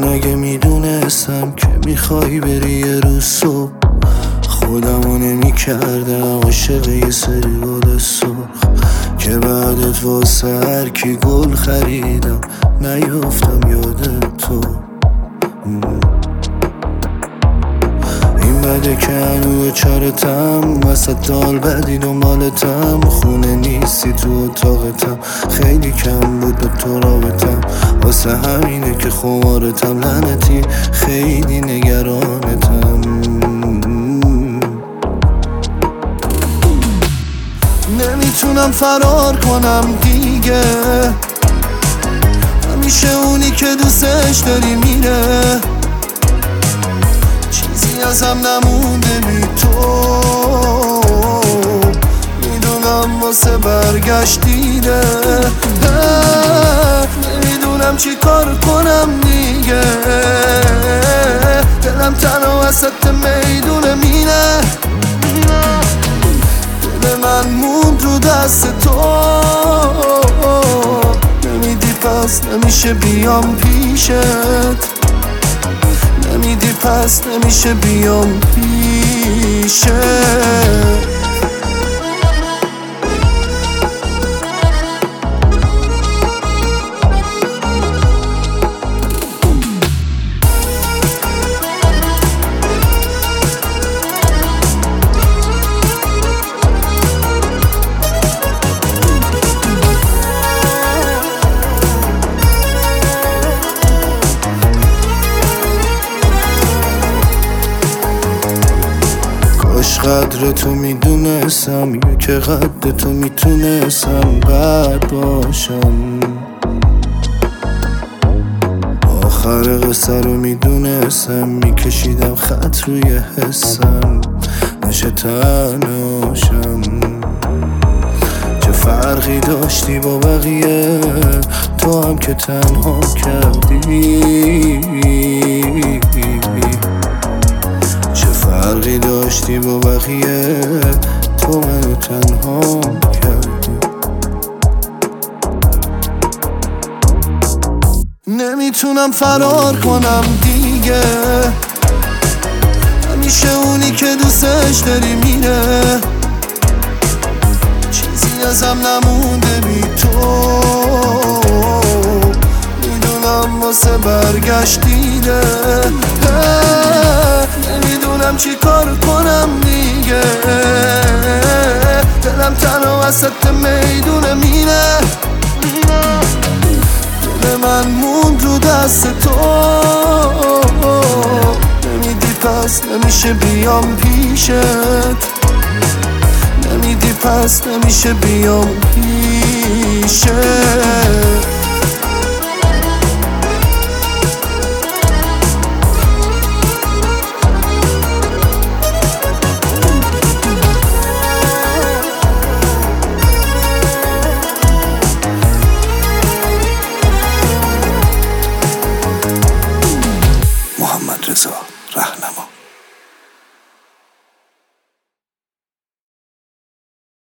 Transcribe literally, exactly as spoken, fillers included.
من اگه میدونستم که میخوای بری یه روز صبح، خودمو نمی کردم عاشق یه سری گل سرخ که بعدت واسه هر کی گل خریدم نیافتم یاد تو. این بده که هنو چارتم وسط دال بدی دنبالتم، خونه نیستی تو اتاقتم، خیلی کم بود به تو رابطم، واسه همینه که خمارتم لعنتی خیلی نگرانتم. نمیتونم فرار کنم دیگه، همیشه اونی که دوستش داری میره، چیزی ازم نمونده بی تو، میدونم واسه برگشت دیده، نمیدونم چی کار کنم دیگه، دلم تنها وسط میدون مینه، دل من موند رو دست تو، نمیدی پس نمیشه بیام پیشت، نمیدی پس نمیشه بیام پیشت. قدر تو میدونستم یا که قدر تو میتونستم بد باشم، آخر قصه رو میدونستم میکشیدم خط روی حسم نشه تنهاشم. چه فرقی داشتی با بقیه تو هم که تنها کردی، فرقی داشتی با بقیه تو منو تنها کردی. نمیتونم فرار کنم دیگه، همیشه اونی که دوستش داری میره، چیزی ازم نمونده بی تو، میدونم واسه برگشت دیده، نمیدونم چی کار کنم دیگه، دلم تنها وسط میدون مینه، دل من موند رو دست تو، نمیدی پس نمیشه بیام پیشت، نمیدی پس نمیشه بیام پیشت.